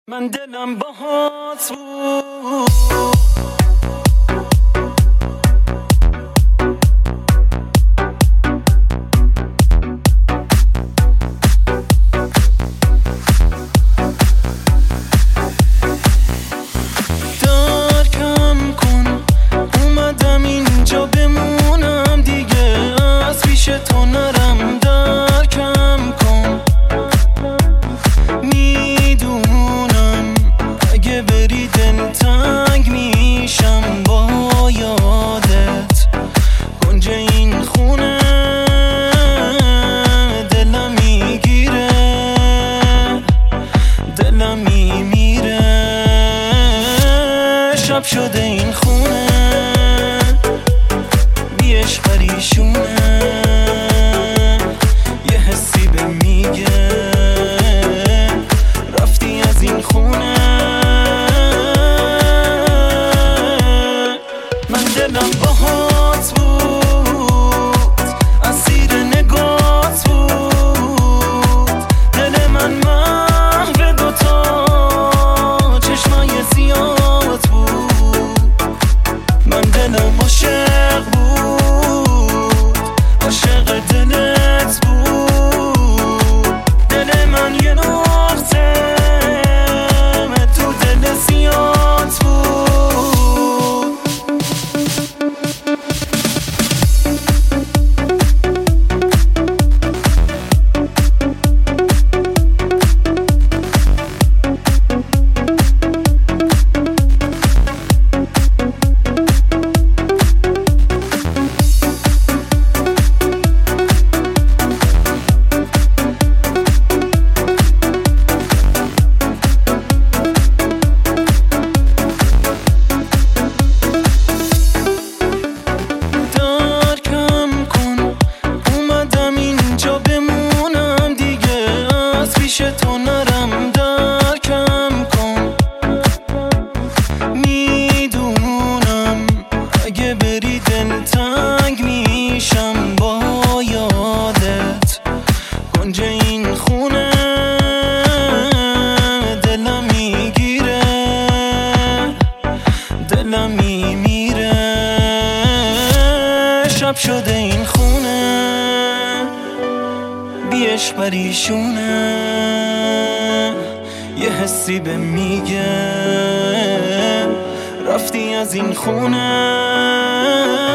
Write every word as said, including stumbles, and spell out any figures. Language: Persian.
من دلم باهات بود. تو نرم درکم کن، میدونم اگه بری دل تنگ میشم با یادت. گنج این خونه دلم میگیره، دلم میمیره. شب شده این خونه بیش پریشونه، رفتی از این خونه. من دلم باهات بود، اسیر نگات بود. دل من محو دوتا چشمای سیاهت بود. من دلم عاشق بود، عاشق دلت بود. تو نرم درکم کن، میدونم اگه بری دل تنگ میشم با یادت. گنج این خونه دلم میگیره، دلم میمیره. شب شده این خونه بیش پریشونه، یه حسی به میگه رفتی از این خونه.